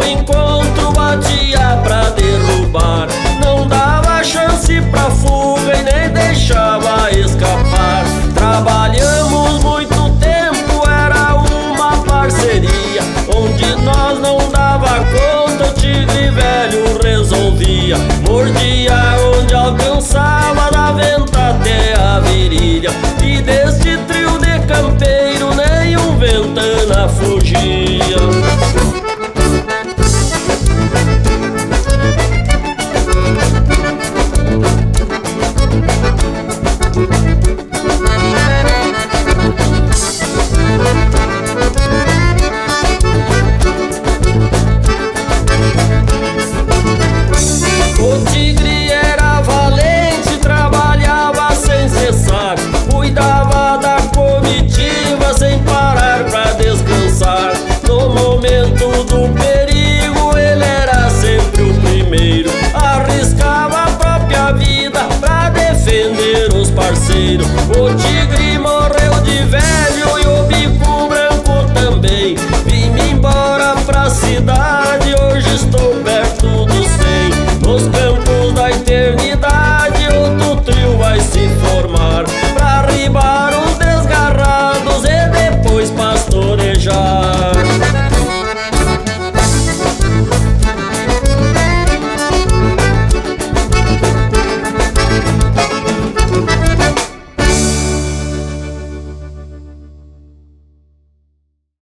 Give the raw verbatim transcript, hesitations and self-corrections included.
encontro batia pra derrubar, não dava chance pra fuga e nem deixava escapar. Trabalhamos muito tempo, era uma parceria, onde nós não dava conta, o tigre velho resolvia. Mordia onde alcançava, da venta até a virilha, e deste trio de campeiro nenhum ventana fugia. O tigre era valente, trabalhava sem cessar, cuidava da comitiva sem parar pra descansar. No momento do perigo ele era sempre o primeiro, arriscava a própria vida pra defender os parceiros. O tigre morreu de velho e o bico branco também, vim embora pra cidade